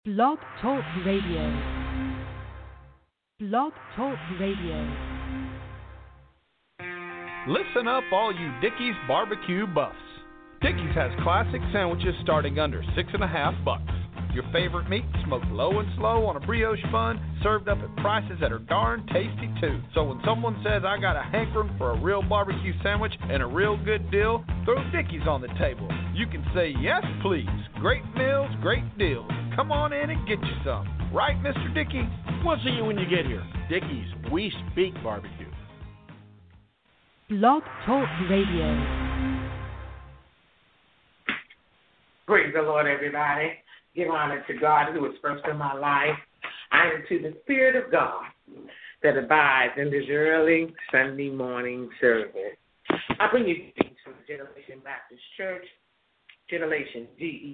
Blog Talk Radio. Blog Talk Radio. Listen up, all you Dickey's barbecue buffs. Dickey's has classic sandwiches starting under $6.50. Your favorite meat smoked low and slow on a brioche bun, served up at prices that are darn tasty too. So when someone says I got a hankering for a real barbecue sandwich and a real good deal, throw Dickey's on the table. You can say yes, please. Great meals, great deals. Come on in and get you some. Right, Mr. Dickey? We'll see you when you get here. Dickey's, we speak barbecue. Blog Talk Radio. Praise the Lord, everybody. Give honor to God who is first in my life. I am to the Spirit of God that abides in this early Sunday morning service. I bring you greetings from the Generation Baptist Church, Generation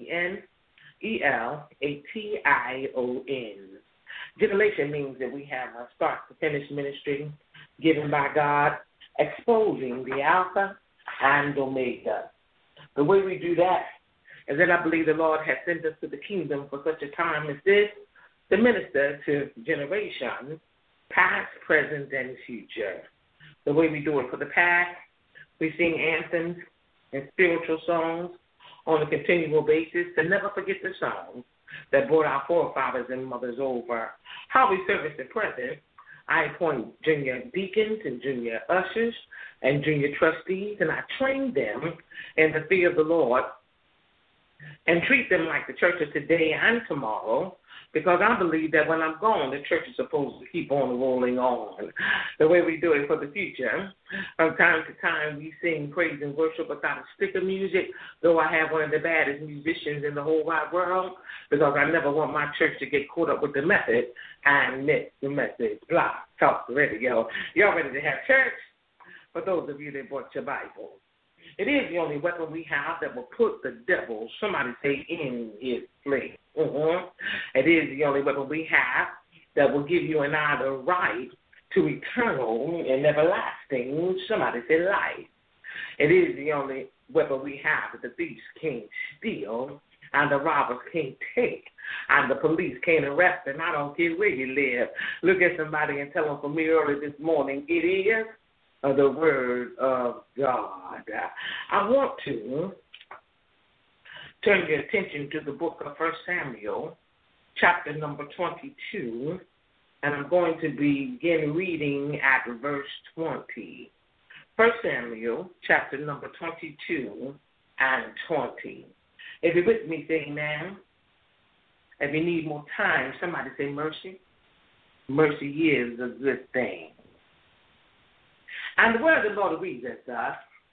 G-E-N-E-L-A-T-I-O-N. Generation means that we have a start to finish ministry given by God, exposing the Alpha and Omega. The way we do that is that I believe the Lord has sent us to the kingdom for such a time as this to minister to generations, past, present, and future. The way we do it for the past, we sing anthems and spiritual songs on a continual basis to never forget the songs that brought our forefathers and mothers over. How we service the present, I appoint junior deacons and junior ushers and junior trustees, and I train them in the fear of the Lord and treat them like the church of today and tomorrow, because I believe that when I'm gone, the church is supposed to keep on rolling on. The way we do it for the future, from time to time we sing praise and worship without a stick of music, though I have one of the baddest musicians in the whole wide world, because I never want my church to get caught up with the method and miss the message. Blah, talk the radio. Y'all ready to have church? For those of you that bought your Bible. It is the only weapon we have that will put the devil, somebody say, in his place. It is the only weapon we have that will give you and I the right to eternal and everlasting, somebody say, life. It is the only weapon we have that the thieves can't steal and the robbers can't take and the police can't arrest, and I don't care where you live. Look at somebody and tell them from me early this morning, it is the Word of God. I want to turn your attention to the book of 1 Samuel, chapter number 22, and I'm going to begin reading at verse 20. 1 Samuel, chapter number 22 and 20. If you're with me, say amen. If you need more time, somebody say mercy. Mercy is a good thing. And the word of the Lord reads as thus.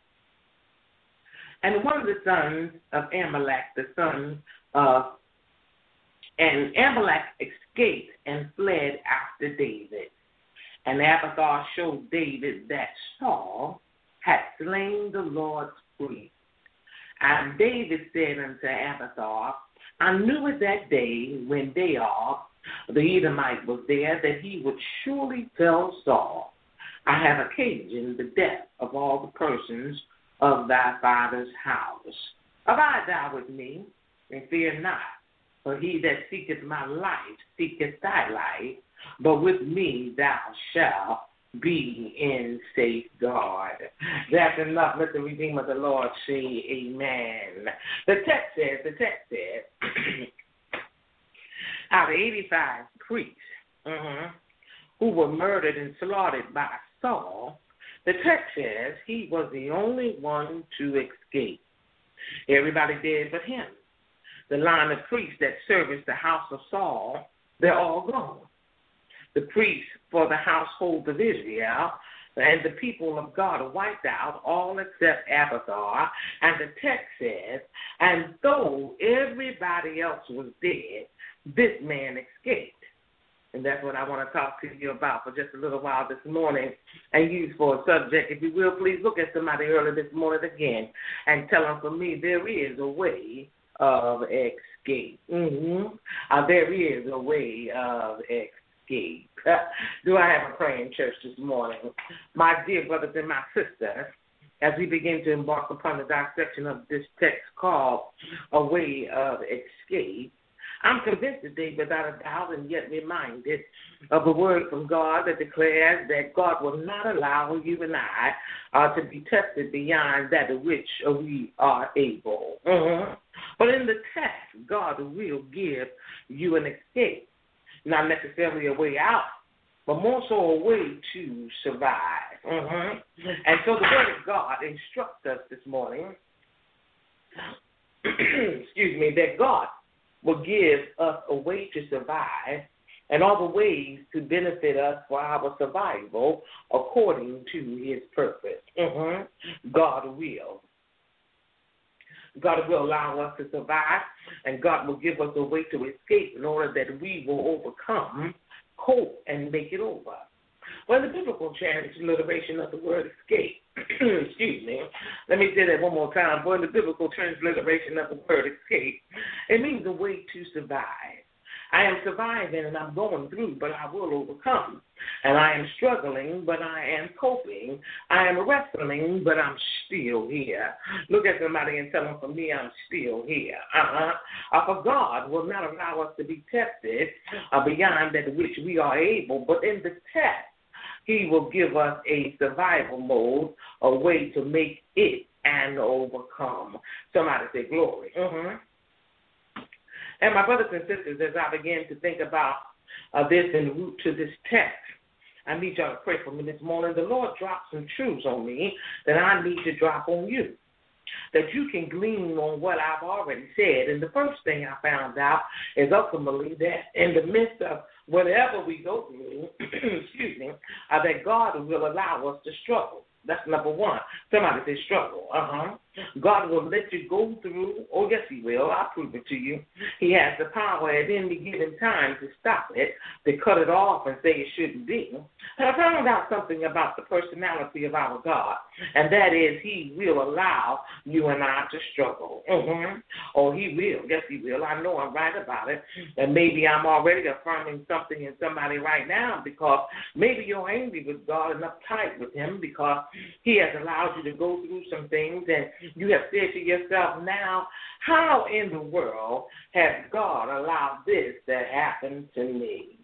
And one of the sons of Amalek, and Amalek escaped and fled after David. And Abiathar showed David that Saul had slain the Lord's priest. And David said unto Abiathar, I knew it that day when Daob, the Edomite, was there, that he would surely fell Saul. I have occasioned the death of all the persons of thy father's house. Abide thou with me, and fear not, for he that seeketh my life seeketh thy life, but with me thou shalt be in safeguard. That's enough. Let the Redeemer of the Lord say amen. The text says, out of 85 priests who were murdered and slaughtered by Saul, the text says he was the only one to escape. Everybody dead but him. The line of priests that serviced the house of Saul, they're all gone. The priests for the household of Israel and the people of God are wiped out, all except Abiathar. And the text says, and though everybody else was dead, this man escaped. And that's what I want to talk to you about for just a little while this morning and use for a subject. If you will, please look at somebody early this morning again and tell them, for me, there is a way of escape. There is a way of escape. Do I have a praying church this morning? My dear brothers and my sisters, as we begin to embark upon the dissection of this text called A Way of Escape, I'm convinced today, without a doubt, and yet reminded of a word from God that declares that God will not allow you and I to be tested beyond that of which we are able. But in the test, God will give you an escape, not necessarily a way out, but more so a way to survive. And so the Word of God instructs us this morning, that God will give us a way to survive and all the ways to benefit us for our survival according to His purpose. God will. God will allow us to survive, and God will give us a way to escape in order that we will overcome, cope, and make it over. Well, the biblical transliteration of the word escape, let me say that one more time. Well, the biblical transliteration of the word escape, it means a way to survive. I am surviving and I'm going through, but I will overcome. And I am struggling, but I am coping. I am wrestling, but I'm still here. Look at somebody and tell them, for me, I'm still here. For God will not allow us to be tested beyond that which we are able, but in the test, He will give us a survival mode, a way to make it and overcome. Somebody say glory. And my brothers and sisters, as I begin to think about this en route to this text, I need y'all to pray for me this morning. The Lord dropped some truths on me that I need to drop on you, that you can glean on what I've already said. And the first thing I found out is ultimately that in the midst of whatever we go through, that God will allow us to struggle. That's number one. Somebody say struggle. God will let you go through. Oh, yes, He will. I'll prove it to you. He has the power at any given time to stop it, to cut it off and say it shouldn't be. And I found out something about the personality of our God, and that is He will allow you and I to struggle. Oh, He will. Yes, He will. I know I'm right about it. And maybe I'm already affirming something in somebody right now, because maybe you're angry with God and uptight with Him because He has allowed you to go through some things, and you have said to yourself, now, how in the world has God allowed this to happen to me?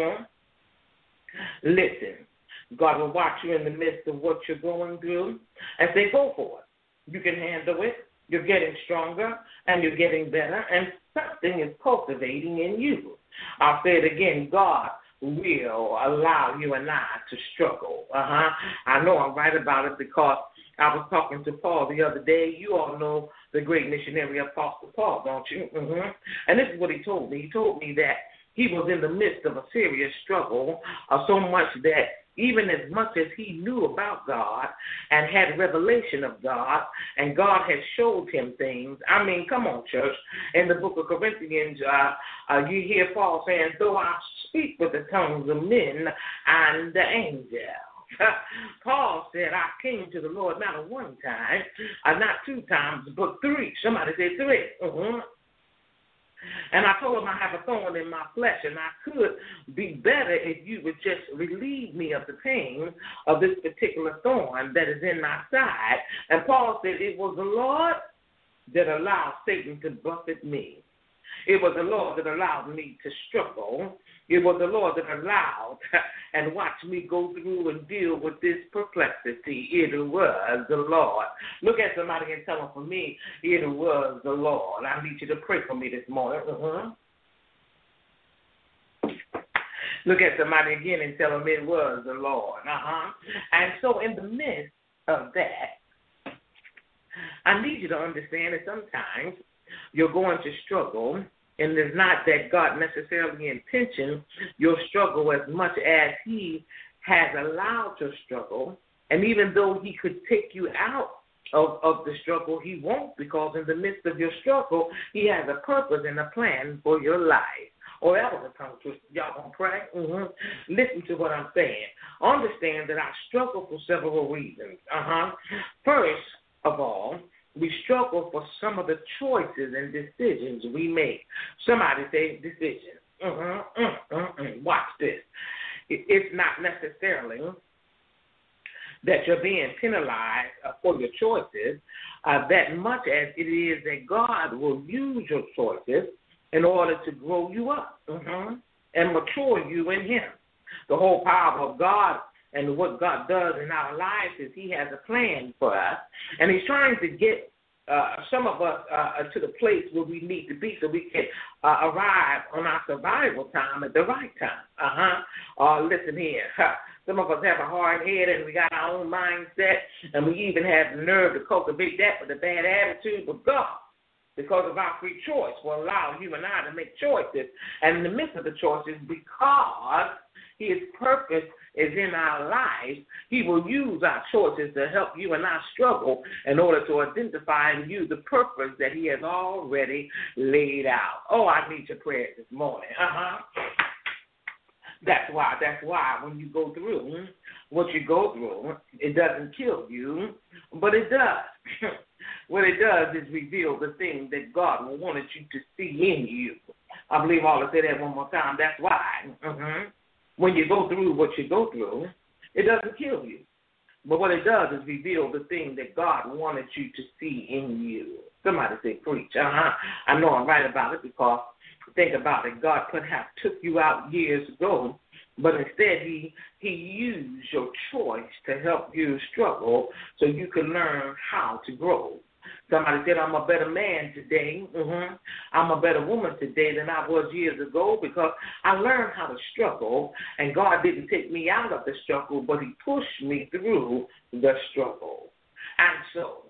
Listen, God will watch you in the midst of what you're going through and say, go for it. You can handle it. You're getting stronger, and you're getting better, and something is cultivating in you. I'll say it again, God will allow you and I to struggle. I know I'm right about it, because I was talking to Paul the other day. You all know the great missionary Apostle Paul, don't you? And this is what he told me. He told me that he was in the midst of a serious struggle, so much that even as much as he knew about God and had revelation of God, and God had showed him things. I mean, come on, church. In the book of Corinthians, you hear Paul saying, though I speak with the tongues of men and the angels. Paul said, I came to the Lord not one time, not two times, but three. Somebody said three. And I told him I have a thorn in my flesh, and I could be better if you would just relieve me of the pain of this particular thorn that is in my side. And Paul said it was the Lord that allowed Satan to buffet me. It was the Lord that allowed me to struggle. It was the Lord that allowed and watched me go through and deal with this perplexity. It was the Lord. Look at somebody and tell them, for me, it was the Lord. I need you to pray for me this morning. Look at somebody again and tell them it was the Lord. And so in the midst of that, I need you to understand that sometimes you're going to struggle, and it's not that God necessarily intentioned your struggle as much as He has allowed your struggle. And even though He could take you out of the struggle, He won't, because in the midst of your struggle, He has a purpose and a plan for your life. Or that was a tongue twister. Y'all gonna pray? Listen to what I'm saying. Understand that I struggle for several reasons. First of all, we struggle for some of the choices and decisions we make. Somebody say decisions. Watch this. It's not necessarily that you're being penalized for your choices that much as it is that God will use your choices in order to grow you up and mature you in him. The whole power of God and what God does in our lives is he has a plan for us, and he's trying to get some of us to the place where we need to be so we can arrive on our survival time at the right time. Listen here. Some of us have a hard head and we got our own mindset, and we even have the nerve to cultivate that with a bad attitude. But God, because of our free choice, will allow you and I to make choices. And in the midst of the choices, because his purpose is in our lives, he will use our choices to help you and I struggle in order to identify in you the purpose that he has already laid out. Oh, I need your prayers this morning. That's why when you go through what you go through, it doesn't kill you, but it does. What it does is reveal the thing that God wanted you to see in you. I believe I'll say that one more time. That's why. When you go through what you go through, it doesn't kill you. But what it does is reveal the thing that God wanted you to see in you. Somebody say, preach. I know I'm right about it, because think about it. God perhaps took you out years ago, but instead he used your choice to help you struggle so you can learn how to grow. Somebody said, I'm a better man today. I'm a better woman today than I was years ago, because I learned how to struggle, and God didn't take me out of the struggle, but he pushed me through the struggle. And so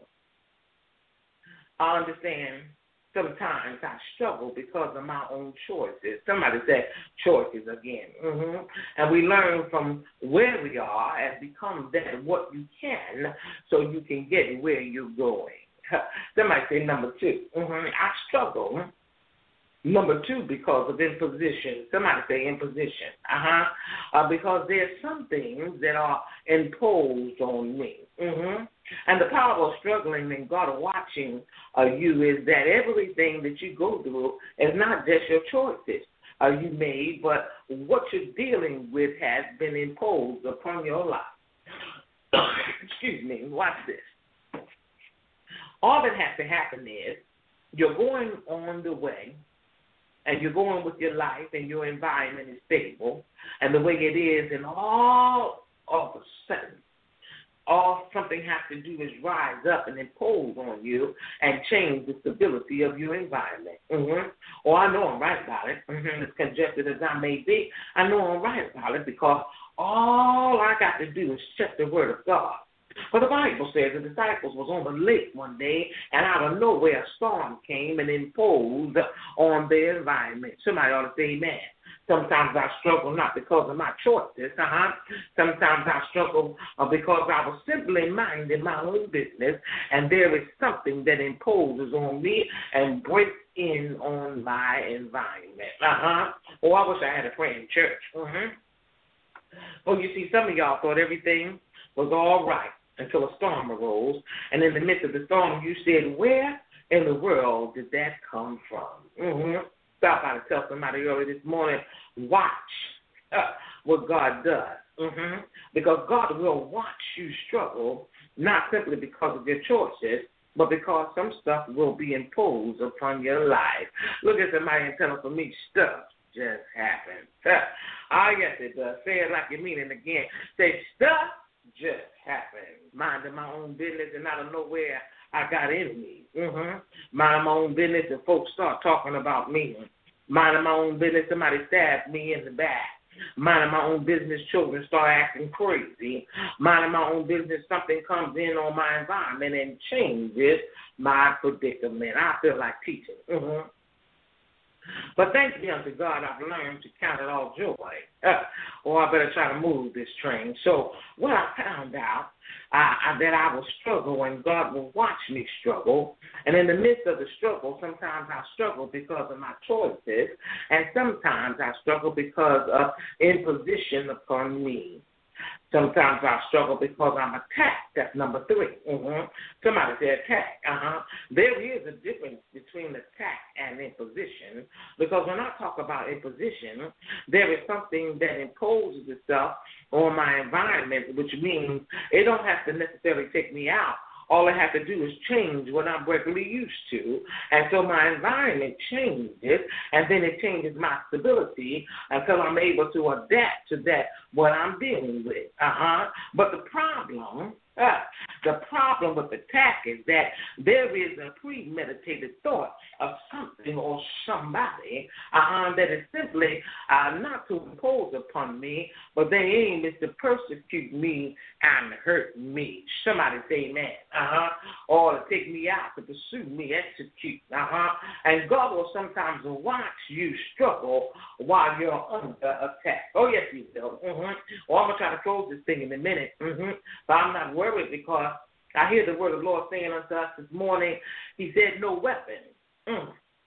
I understand sometimes I struggle because of my own choices. Somebody said choices again. And we learn from where we are and become that what you can so you can get where you're going. Somebody say number two. I struggle. Number two, because of imposition. Somebody say imposition. Because there's some things that are imposed on me. And the power of struggling and God watching you is that everything that you go through is not just your choices you made, but what you're dealing with has been imposed upon your life. Excuse me. Watch this. All that has to happen is you're going on the way, and you're going with your life, and your environment is stable, and the way it is, and all of a sudden, all something has to do is rise up and impose on you and change the stability of your environment. Oh, I know I'm right about it. As congested as I may be, I know I'm right about it, because all I got to do is check the word of God. But the Bible says the disciples was on the lake one day, and out of nowhere a storm came and imposed on their environment. Somebody ought to say amen. Sometimes I struggle not because of my choices. Sometimes I struggle because I was simply minding my own business, and there is something that imposes on me and breaks in on my environment. Oh, I wish I had a praying church. Oh, you see, some of y'all thought everything was all right until a storm arose, and in the midst of the storm, you said, where in the world did that come from? Stop by to tell somebody early this morning, watch what God does. Because God will watch you struggle, not simply because of your choices, but because some stuff will be imposed upon your life. Look at somebody and tell them, for me, stuff just happened. Yes, it does. Say it like you mean it again. Say, stuff just happened. Minding my own business, and out of nowhere, I got enemies. Minding my own business, and folks start talking about me. Minding my own business, somebody stabbed me in the back. Minding my own business, children start acting crazy. Minding my own business, something comes in on my environment and changes my predicament. I feel like teaching. But thanks be unto God, I've learned to count it all joy. Or I better try to move this train. So what I found out, that I will struggle and God will watch me struggle. And in the midst of the struggle, sometimes I struggle because of my choices. And sometimes I struggle because of imposition upon me. Sometimes I struggle because I'm attacked. That's number 3. Somebody said attack. There is a difference between attack and imposition, because when I talk about imposition, there is something that imposes itself on my environment, which means it don't have to necessarily take me out All I have to do is change what I'm regularly used to. And so my environment changes, and then it changes my stability until I'm able to adapt to that, what I'm dealing with. But the problem with attack is that there is a premeditated thought of something or somebody that is simply not to impose upon me, but their aim is to persecute me and hurt me. Somebody say amen. Or to take me out, to pursue me, execute. And God will sometimes watch you struggle while you're under attack. Oh, yes, He will. Well, I'm going to try to close this thing in a minute. But I'm not worried because I hear the word of the Lord saying unto us this morning, He said, no weapon.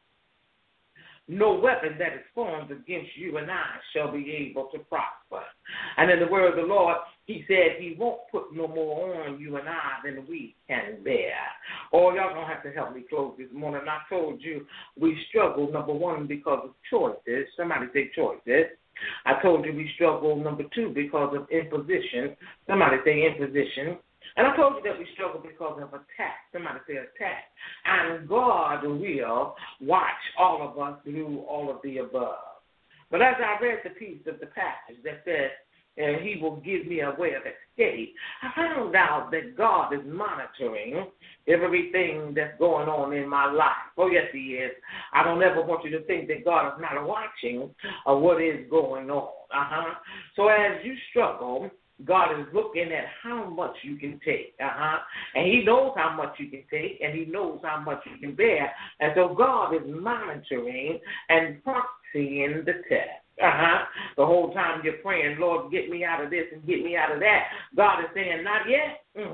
No weapon that is formed against you and I shall be able to prosper. And in the word of the Lord, He said He won't put no more on you and I than we can bear. Oh, y'all going to have to help me close this morning. I told you we struggle, number one, because of choices. Somebody say choices. I told you we struggle, number two, because of imposition. Somebody say imposition. And I told you that we struggle because of attack. Somebody say attack. And God will watch all of us through all of the above. But as I read the piece of the passage that says, He will give me a way of escape, I found out that God is monitoring everything that's going on in my life. Oh, yes, He is. I don't ever want you to think that God is not watching what is going on. So as you struggle, God is looking at how much you can take. And He knows how much you can take, and He knows how much you can bear. And so God is monitoring and proxying the test. The whole time you're praying, Lord, get me out of this and get me out of that. God is saying, not yet.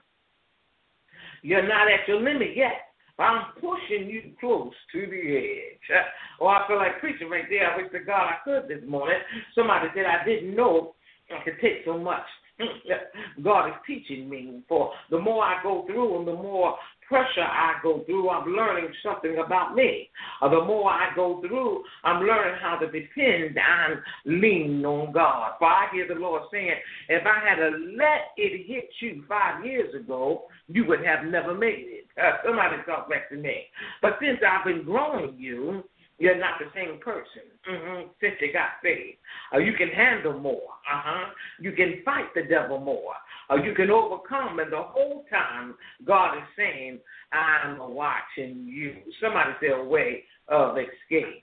You're not at your limit yet. I'm pushing you close to the edge. I feel like preaching right there. I wish to God I could this morning. Somebody said I didn't know I could take so much. God is teaching me. For the more I go through and the more pressure I go through, I'm learning something about me. The more I go through, I'm learning how to depend and lean on God. For I hear the Lord saying, if I had let it hit you 5 years ago, you would have never made it. Somebody talk back to me. But since I've been growing you, you're not the same person since you got saved. You can handle more. You can fight the devil more. You can overcome. And the whole time, God is saying, I'm watching you. Somebody say a way of escape.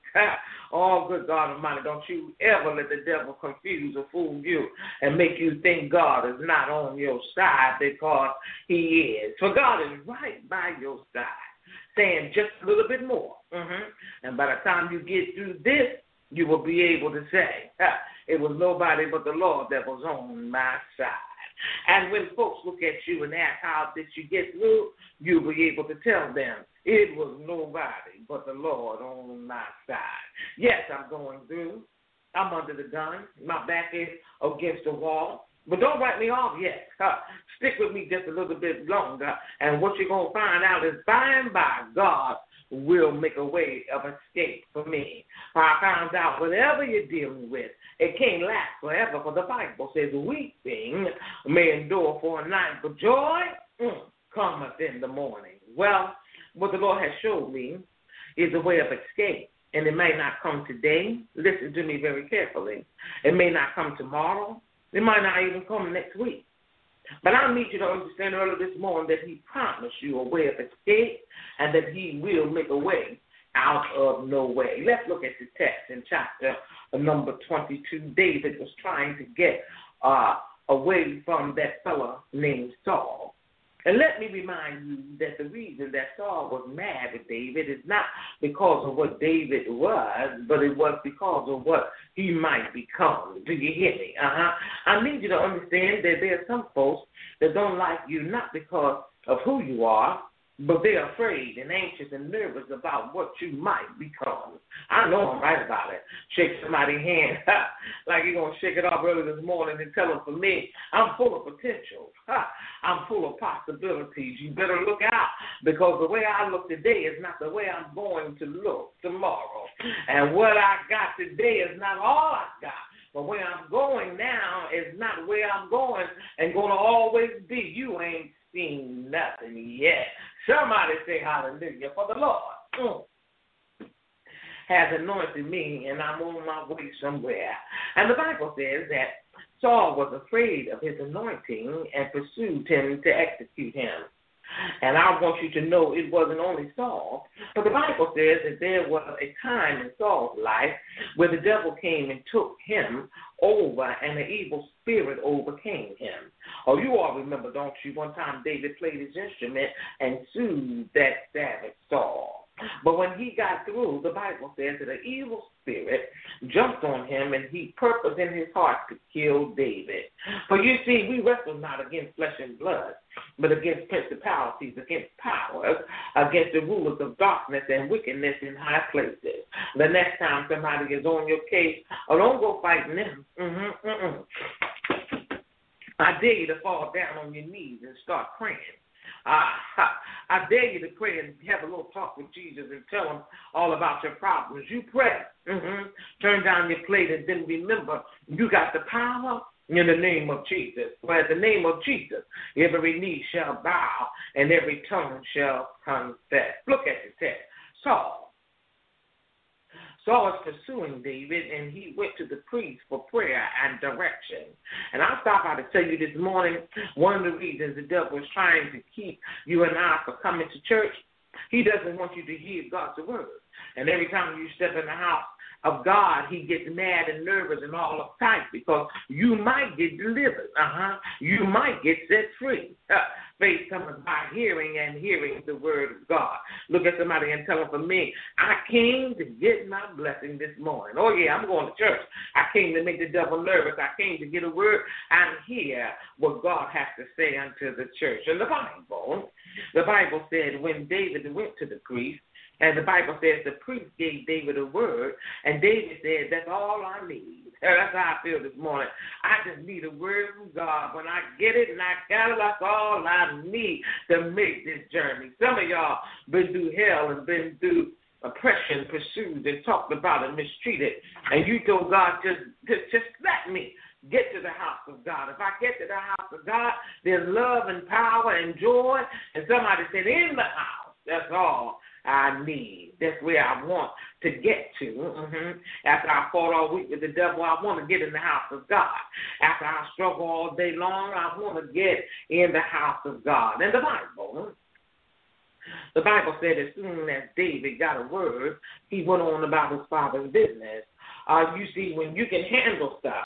Oh, good God Almighty, don't you ever let the devil confuse or fool you and make you think God is not on your side, because He is. For God is right by your side, saying just a little bit more. And by the time you get through this, you will be able to say, it was nobody but the Lord that was on my side. And when folks look at you and ask how did you get through, you'll be able to tell them, it was nobody but the Lord on my side. Yes, I'm going through. I'm under the gun. My back is against the wall. But don't write me off yet. Stick with me just a little bit longer, and what you're going to find out is by and by, God will make a way of escape for me. I found out whatever you're dealing with, it can't last forever, for the Bible says weeping may endure for a night, but joy cometh in the morning. Well, what the Lord has showed me is a way of escape. And it may not come today. Listen to me very carefully. It may not come tomorrow. It might not even come next week. But I need you to understand early this morning that He promised you a way of escape and that He will make a way out of no way. Let's look at the text in chapter number 22. David was trying to get away from that fellow named Saul. And let me remind you that the reason that Saul was mad with David is not because of what David was, but it was because of what he might become. Do you hear me? I need you to understand that there are some folks that don't like you not because of who you are, but they're afraid and anxious and nervous about what you might become. I know I'm right about it. Shake somebody's hand like you're going to shake it off early this morning and tell them, for me, I'm full of potential. I'm full of possibilities. You better look out, because the way I look today is not the way I'm going to look tomorrow. And what I got today is not all I got. But where I'm going now is not where I'm going and going to always be. You ain't seen nothing yet. Somebody say hallelujah, for the Lord has anointed me, and I'm on my way somewhere. And the Bible says that Saul was afraid of his anointing and pursued him to execute him. And I want you to know it wasn't only Saul, but the Bible says that there was a time in Saul's life where the devil came and took him over and the evil spirit overcame him. Oh, you all remember, don't you? One time David played his instrument and soothed that savage Saul. But when he got through, the Bible says that an evil spirit jumped on him and he purposed in his heart to kill David. For you see, we wrestle not against flesh and blood, but against principalities, against powers, against the rulers of darkness and wickedness in high places. The next time somebody is on your case, don't go fighting them. I dare you to fall down on your knees and start praying. I dare you to pray and have a little talk with Jesus and tell him all about your problems. You pray. Turn down your plate and then remember you got the power in the name of Jesus. For at the name of Jesus, every knee shall bow and every tongue shall confess. Look at the text. Saul was pursuing David, and he went to the priest for prayer and direction. And I'll stop by to tell you this morning, one of the reasons the devil is trying to keep you and I from coming to church, he doesn't want you to hear God's word. And every time you step in the house of God, he gets mad and nervous and all uptight because you might get delivered. You might get set free. Faith comes by hearing and hearing the word of God. Look at somebody and tell them, for me, I came to get my blessing this morning. Oh, yeah, I'm going to church. I came to make the devil nervous. I came to get a word and hear what God has to say unto the church. And the Bible said when David went to the priest, and the Bible says the priest gave David a word, and David said, that's all I need. That's how I feel this morning. I just need a word from God. When I get it and I got it, that's all I need to make this journey. Some of y'all been through hell and been through oppression, pursued, and talked about and mistreated, and you told God, just let me get to the house of God. If I get to the house of God, there's love and power and joy, and somebody said, in the house, that's all I need. That's where I want to get to. After I fought all week with the devil, I want to get in the house of God. After I struggle all day long, I want to get in the house of God. And the Bible said as soon as David got a word, he went on about his father's business. You see, when you can handle stuff,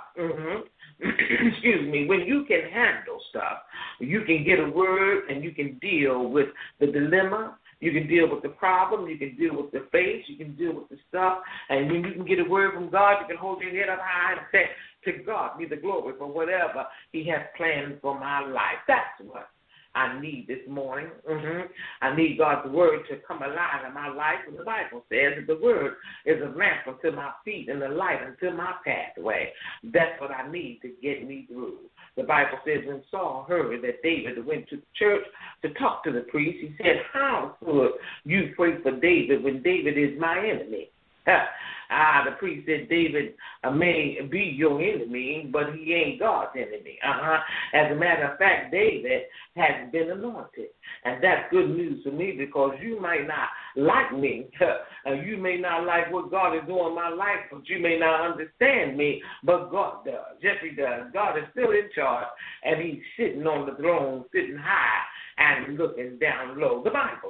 when you can handle stuff, you can get a word and you can deal with the dilemma. You can deal with the problem. You can deal with the face. You can deal with the stuff. And when you can get a word from God, you can hold your head up high and say, to God be the glory for whatever he has planned for my life. That's what I need this morning. I need God's word to come alive in my life. And the Bible says that the word is a lamp unto my feet and a light unto my pathway. That's what I need to get me through. The Bible says when Saul heard that David went to the church to talk to the priest, he said, how could you pray for David when David is my enemy? The priest said, David may be your enemy, but he ain't God's enemy. As a matter of fact, David has been anointed. And that's good news for me because you might not like me. You may not like what God is doing in my life, but you may not understand me, but God does. Yes, he does. God is still in charge, and he's sitting on the throne, sitting high and looking down low. The Bible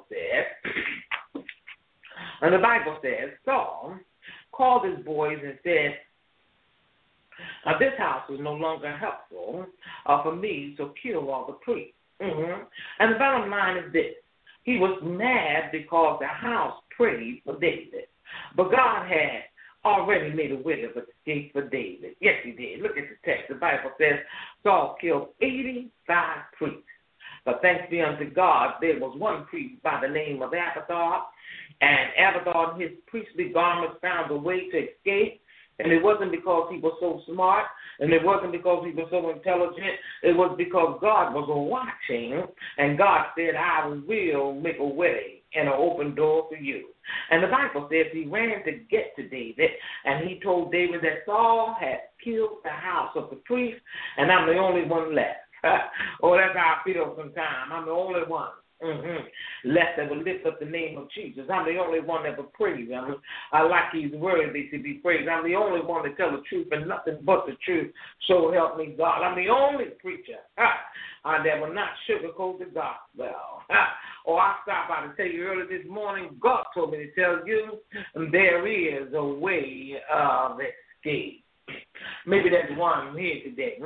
says, Saul called his boys and said, this house is no longer helpful for me, so kill all the priests. And the bottom line is this. He was mad because the house prayed for David. But God had already made a way of escape for David. Yes, he did. Look at the text. The Bible says Saul killed 85 priests. But thanks be unto God, there was one priest by the name of Abiathar, and Abiathar and his priestly garments found a way to escape. And it wasn't because he was so smart, and it wasn't because he was so intelligent. It was because God was watching, and God said, I will make a way and an open door for you. And the Bible says he ran to get to David, and he told David that Saul had killed the house of the priest, and I'm the only one left. Oh, that's how I feel sometimes. I'm the only one. Lest that will lift up the name of Jesus. I'm the only one that will praise him. I like he's worthy to be praised. I'm the only one to tell the truth and nothing but the truth. So help me God. I'm the only preacher that will not sugarcoat the gospel. I stopped by to tell you earlier this morning, God told me to tell you there is a way of escape. Maybe that's one here today.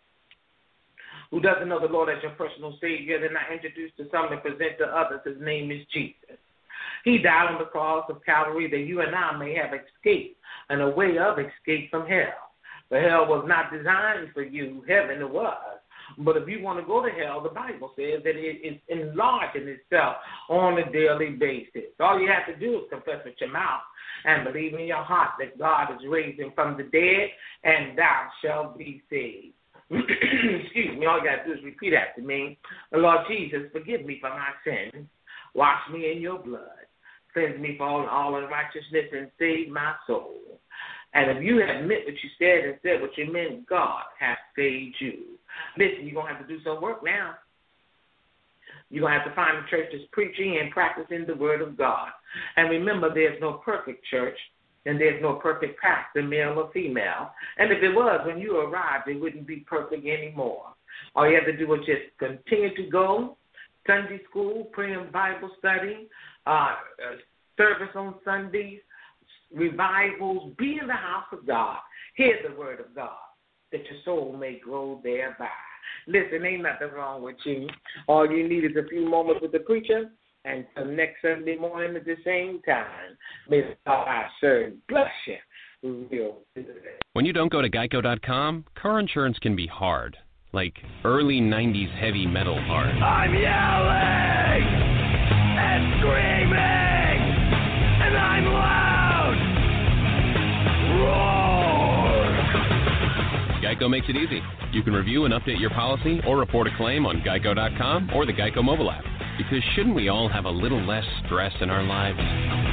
Who doesn't know the Lord as your personal Savior, they're not introduced to some and present to others. His name is Jesus. He died on the cross of Calvary that you and I may have escape and a way of escape from hell. The hell was not designed for you. Heaven it was. But if you want to go to hell, the Bible says that it is enlarging itself on a daily basis. All you have to do is confess with your mouth and believe in your heart that God is raising from the dead, and thou shalt be saved. Excuse me, all you got to do is repeat after me. Lord Jesus, forgive me for my sins. Wash me in your blood. Cleanse me from all unrighteousness and save my soul. And if you have meant what you said and said what you meant, God has saved you. Listen, you're going to have to do some work now. You're going to have to find a church that's preaching and practicing the word of God. And remember, there's no perfect church. And there's no perfect pastor, male or female. And if it was, when you arrived, it wouldn't be perfect anymore. All you have to do is just continue to go, Sunday school, praying Bible study, service on Sundays, revivals, be in the house of God. Hear the word of God, that your soul may grow thereby. Listen, ain't nothing wrong with you. All you need is a few moments with the preacher. And until next Sunday morning at the same time, may the God I serve bless you. When you don't go to Geico.com, car insurance can be hard. Like early 90s heavy metal hard. I'm yelling and screaming, and I'm loud. Roar! Geico makes it easy. You can review and update your policy or report a claim on Geico.com or the Geico mobile app. Because shouldn't we all have a little less stress in our lives?